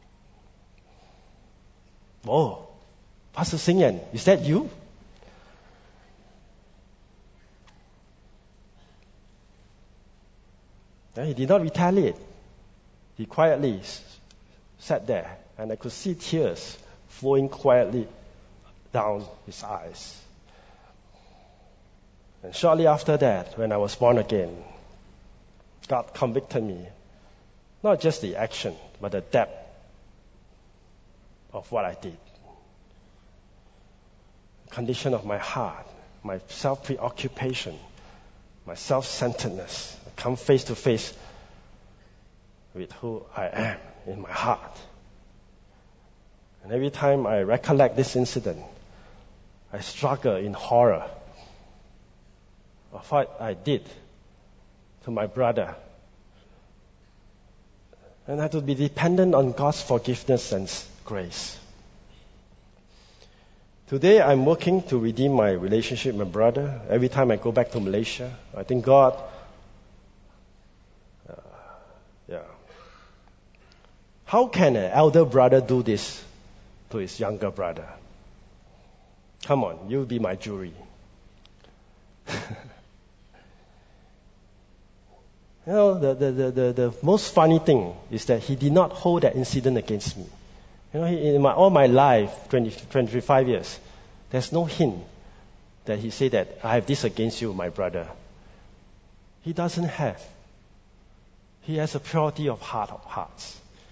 Oh, Pastor Sing Yen, is that you? And he did not retaliate. He quietly s- sat there, and I could see tears flowing quietly down his eyes. And shortly after that, when I was born again, God convicted me, not just the action, but the depth of what I did. The condition of my heart, my self-preoccupation, my self-centeredness, I come face to face with who I am in my heart. And every time I recollect this incident, I struggle in horror of what I did to my brother. And I have to be dependent on God's forgiveness and grace. Today I'm working to redeem my relationship with my brother. Every time I go back to Malaysia, I think God, uh, yeah. How can an elder brother do this to his younger brother? Come on, you'll be my jury. You know, the, the, the, the, the most funny thing is that he did not hold that incident against me. You know, he, in my, all my life, twenty, twenty-five years, there's no hint that he said that I have this against you, my brother. He doesn't have. He has a purity of heart of hearts.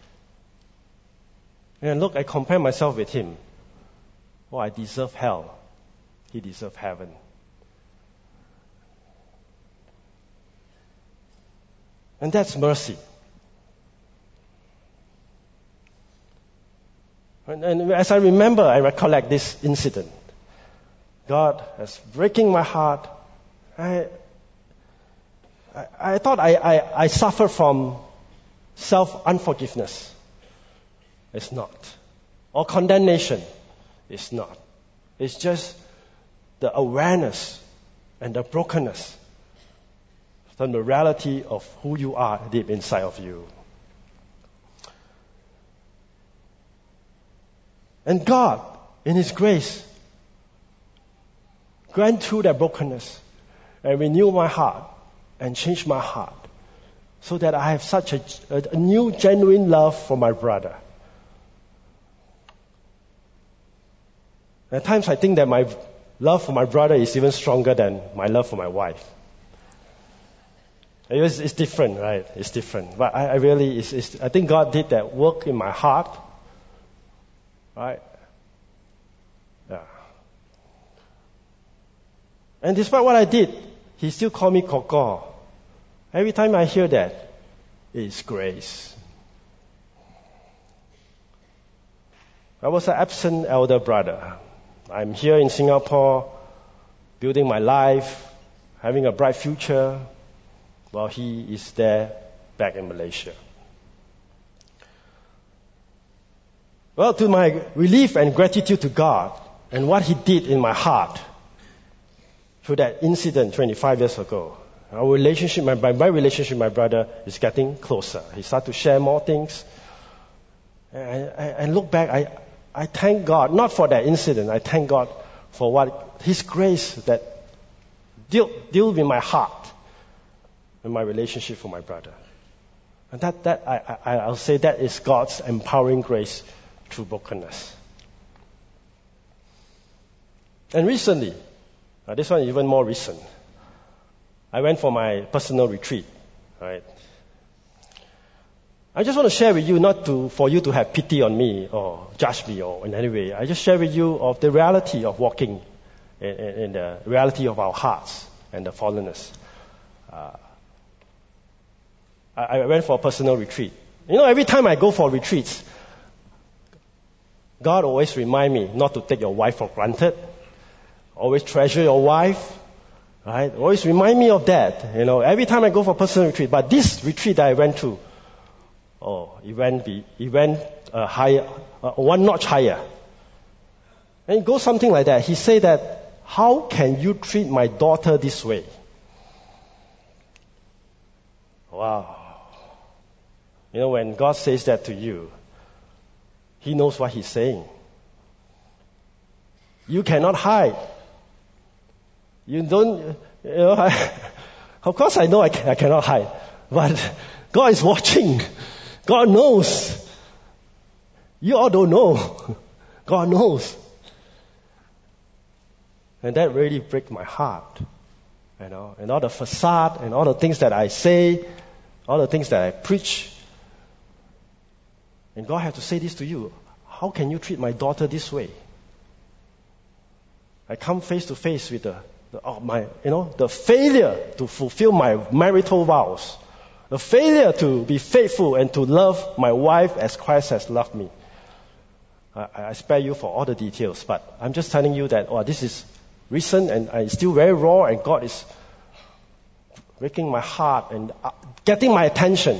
And look, I compare myself with him. Oh, I deserve hell. He deserved heaven. And that's mercy. And, and as I remember, I recollect this incident. God is breaking my heart. I, I, I thought I, I, I suffer from self-unforgiveness. It's not. Or condemnation. It's not. It's just the awareness and the brokenness from the reality of who you are deep inside of you. And God, in His grace, grant through that brokenness and renew my heart and change my heart so that I have such a, a new genuine love for my brother. At times I think that my love for my brother is even stronger than my love for my wife. It's, it's different, right? It's different. But I, I really, it's, it's, I think God did that work in my heart, right? Yeah. And despite what I did, He still called me Koko. Every time I hear that, it's grace. I was an absent elder brother. I'm here in Singapore, building my life, having a bright future, while he is there back in Malaysia. Well, to my relief and gratitude to God and what He did in my heart through that incident twenty-five years ago, our relationship, my, my relationship with my brother is getting closer. He started to share more things. And I, I look back, I, I thank God, not for that incident, I thank God for what His grace that deal, deal with my heart and my relationship for my brother. And that, that I, I, I'll say that is God's empowering grace through brokenness. And recently, uh, this one is even more recent, I went for my personal retreat, right? I just want to share with you, not to for you to have pity on me or judge me or in any way. I just share with you of the reality of walking in, in, in the reality of our hearts and the fallenness. Uh, I, I went for a personal retreat. You know, every time I go for retreats, God always remind me not to take your wife for granted. Always treasure your wife. Right? Always remind me of that. You know, every time I go for personal retreat. But this retreat that I went to, oh, it went, be, it went uh, higher, uh, one notch higher. And it goes something like that. He said that, how can you treat my daughter this way? Wow. You know, when God says that to you, He knows what He's saying. You cannot hide. You don't, you know, I, of course I know I, can, I cannot hide, but God is watching. God knows. You all don't know. God knows. And that really breaks my heart. You know, and all the facade and all the things that I say, all the things that I preach. And God has to say this to you. How can you treat my daughter this way? I come face to face with the of my, you know, the failure to fulfill my marital vows, the failure to be faithful and to love my wife as Christ has loved me. I, I spare you for all the details, but I'm just telling you that, oh, this is recent and it's still very raw, and God is breaking my heart and getting my attention.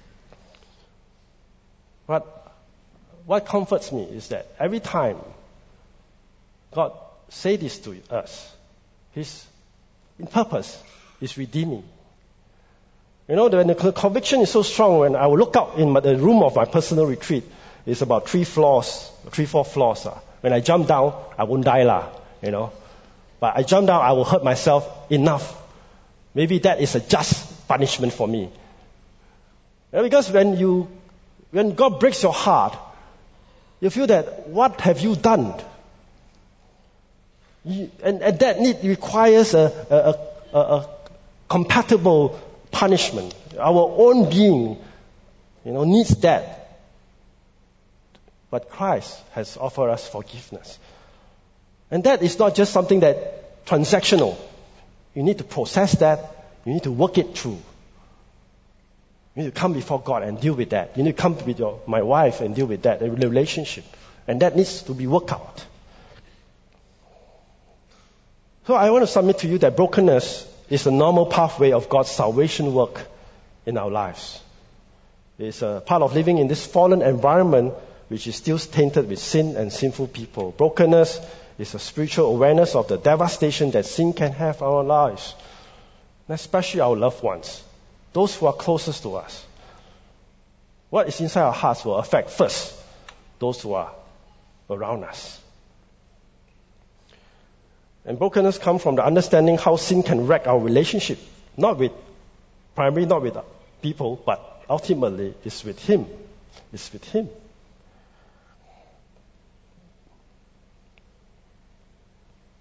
But what comforts me is that every time God says this to us, His in purpose is redeeming. You know, when the conviction is so strong, when I will look out in the room of my personal retreat, it's about three floors, three, four floors. Uh. When I jump down, I won't die lah, you know. But I jump down, I will hurt myself enough. Maybe that is a just punishment for me. And because when you, when God breaks your heart, you feel that, what have you done? You, and, and that need requires a, a, a, a compatible punishment. Our own being, you know, needs that. But Christ has offered us forgiveness. And that is not just something that transactional. You need to process that. You need to work it through. You need to come before God and deal with that. You need to come with your, my wife and deal with that, the relationship. And that needs to be worked out. So I want to submit to you that brokenness is a normal pathway of God's salvation work in our lives. It's a part of living in this fallen environment which is still tainted with sin and sinful people. Brokenness is a spiritual awareness of the devastation that sin can have on our lives, and especially our loved ones, those who are closest to us. What is inside our hearts will affect first those who are around us. And brokenness comes from the understanding how sin can wreck our relationship, not with, primarily not with people, but ultimately it's with Him. It's with Him.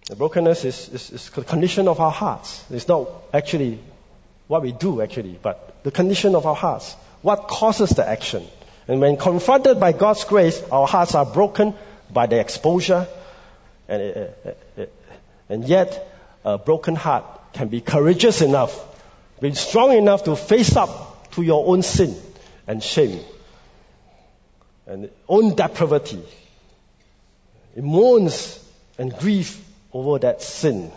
The brokenness is, is, is the condition of our hearts. It's not actually what we do, actually, but the condition of our hearts. What causes the action? And when confronted by God's grace, our hearts are broken by the exposure. And, uh, uh, uh, and yet, a broken heart can be courageous enough, be strong enough to face up to your own sin and shame and own depravity. It mourns and grieves over that sin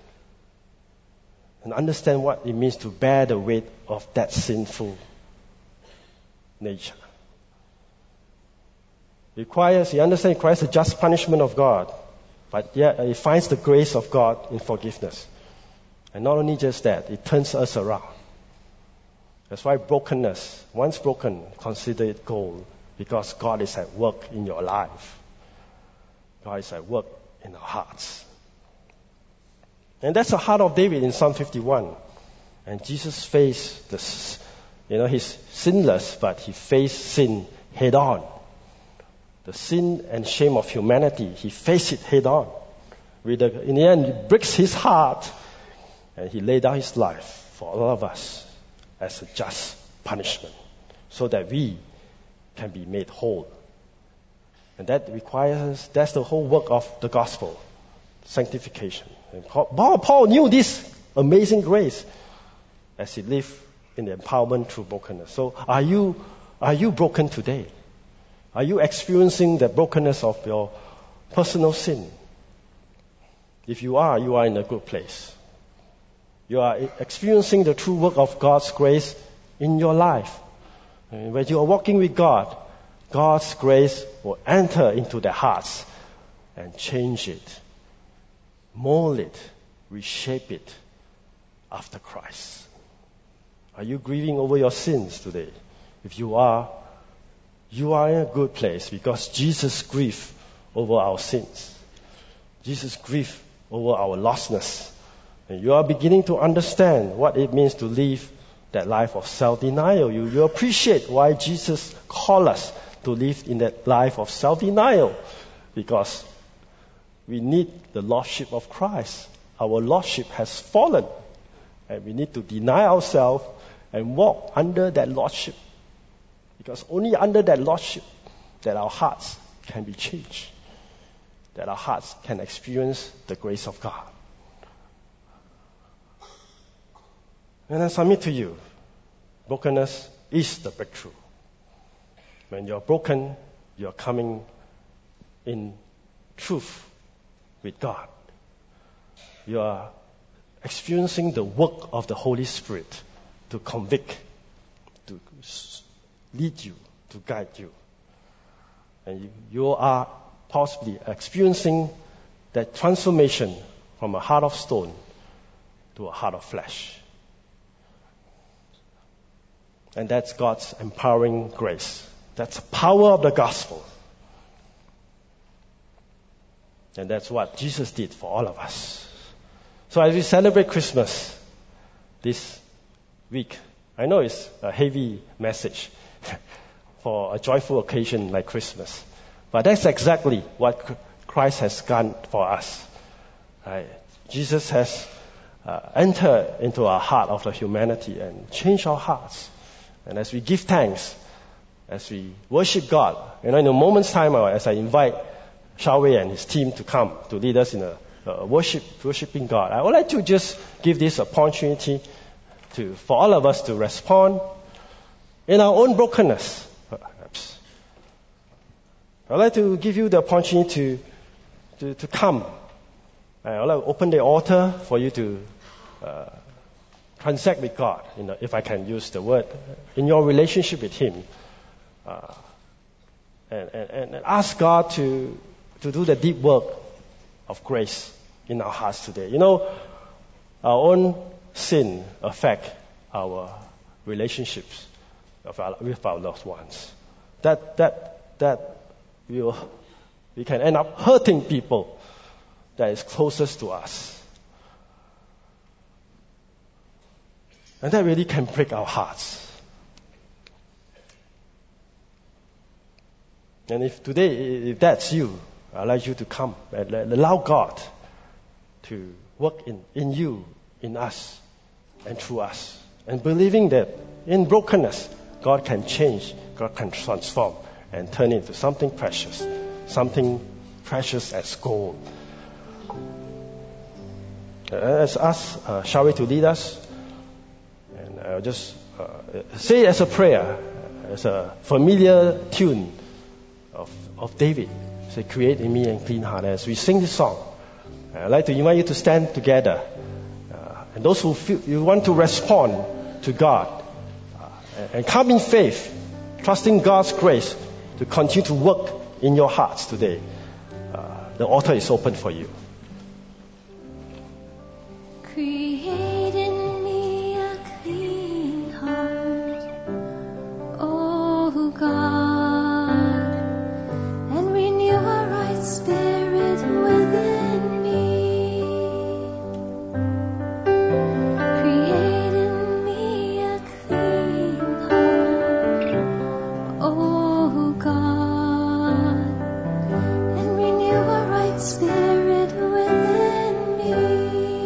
and understand what it means to bear the weight of that sinful nature. It requires, he understands it requires the just punishment of God, but yet it finds the grace of God in forgiveness. And not only just that, it turns us around. That's why brokenness, once broken, consider it gold, because God is at work in your life. God is at work in our hearts. And that's the heart of David in Psalm fifty-one. And Jesus faced this, you know, he's sinless, but he faced sin head on. The sin and shame of humanity, he faced it head on. With the, in the end, it breaks his heart, and he laid down his life for all of us as a just punishment, so that we can be made whole. And that requires, that's the whole work of the gospel, sanctification. And Paul, Paul knew this amazing grace as he lived in the empowerment through brokenness. So are you, are you broken today? Are you experiencing the brokenness of your personal sin? If you are, you are in a good place. You are experiencing the true work of God's grace in your life. And when you are walking with God, God's grace will enter into their hearts and change it, mold it, reshape it after Christ. Are you grieving over your sins today? If you are, you are in a good place, because Jesus grieved over our sins. Jesus grieved over our lostness. And you are beginning to understand what it means to live that life of self-denial. You, you appreciate why Jesus called us to live in that life of self-denial, because we need the lordship of Christ. Our lordship has fallen, and we need to deny ourselves and walk under that lordship, because only under that lordship that our hearts can be changed, that our hearts can experience the grace of God. And I submit to you, brokenness is the breakthrough. When you're broken, you're coming in truth with God. You are experiencing the work of the Holy Spirit to convict, to lead you, to guide you. And you, you are possibly experiencing that transformation from a heart of stone to a heart of flesh. And that's God's empowering grace. That's the power of the gospel. And that's what Jesus did for all of us. So as we celebrate Christmas this week, I know it's a heavy message for a joyful occasion like Christmas, but that's exactly what Christ has done for us. Right? Jesus has uh, entered into our heart of the humanity and changed our hearts. And as we give thanks, as we worship God, you know, in a moment's time, as I invite Xiaowei and his team to come to lead us in a uh, worship, worshiping God, I would like to just give this opportunity to, for all of us to respond in our own brokenness, perhaps. I'd like to give you the opportunity to, to, to come. I'd like to open the altar for you to uh, transact with God, you know, if I can use the word, in your relationship with Him. Uh, and, and, and ask God to, to do the deep work of grace in our hearts today. You know, our own sin affect our relationships of our, with our loved ones. That, that, that will, we can end up hurting people that is closest to us. And that really can break our hearts. And if today, if that's you, I'd like you to come and allow God to work in, in you, in us, and through us. And believing that in brokenness, God can change, God can transform, and turn into something precious, something precious as gold. As us, uh, shall we to lead us? And I'll just uh, say it as a prayer, as a familiar tune of, of David. Say, create in me a clean heart. As we sing this song, I'd like to invite you to stand together. Uh, and those who feel you want to respond to God uh, and come in faith, trusting God's grace to continue to work in your hearts today. Uh, the altar is open for you. Create in me a clean heart, oh God, and renew a right spirit within me. Create in me a clean heart, oh God, and renew a right spirit within me.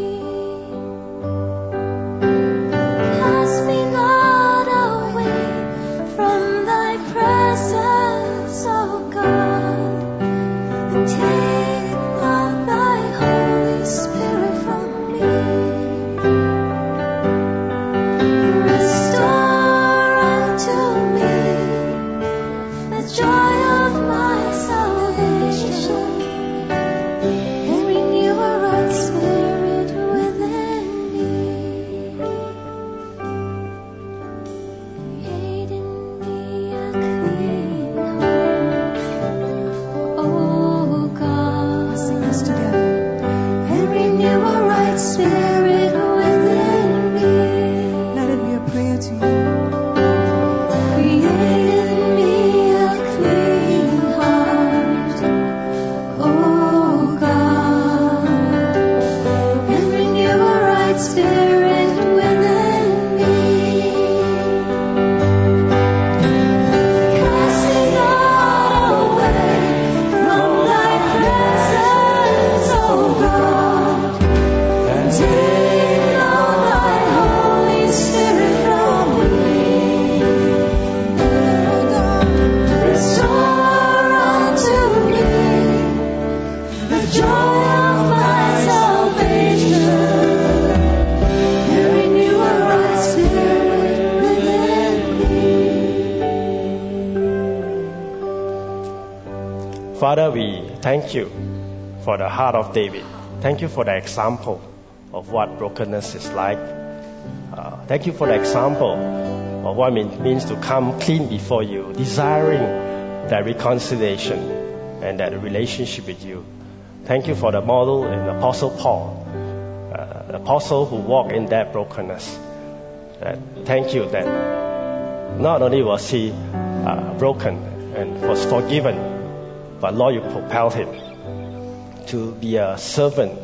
Father, we thank you for the heart of David. Thank you for the example of what brokenness is like. Uh, thank you for the example of what it means to come clean before you, desiring that reconciliation and that relationship with you. Thank you for the model in Apostle Paul, uh, the apostle who walked in that brokenness. Uh, thank you that not only was he uh, broken and was forgiven, but Lord, you propelled him to be a servant,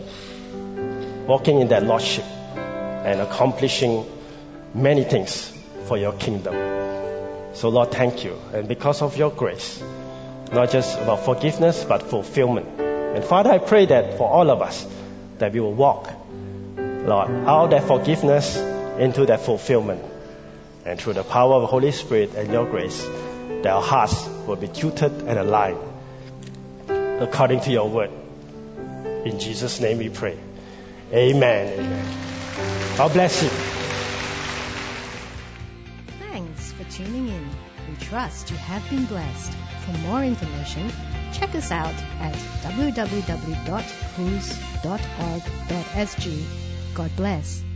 walking in that lordship and accomplishing many things for your kingdom. So Lord, thank you. And because of your grace, not just about forgiveness, but fulfillment. And Father, I pray that for all of us, that we will walk, Lord, out of that forgiveness into that fulfillment. And through the power of the Holy Spirit and your grace, that our hearts will be tutored and aligned according to your word. In Jesus' name we pray. Amen. Amen. God bless you. Thanks for tuning in. We trust you have been blessed. For more information, check us out at w w w dot cruz dot org dot s g. God bless.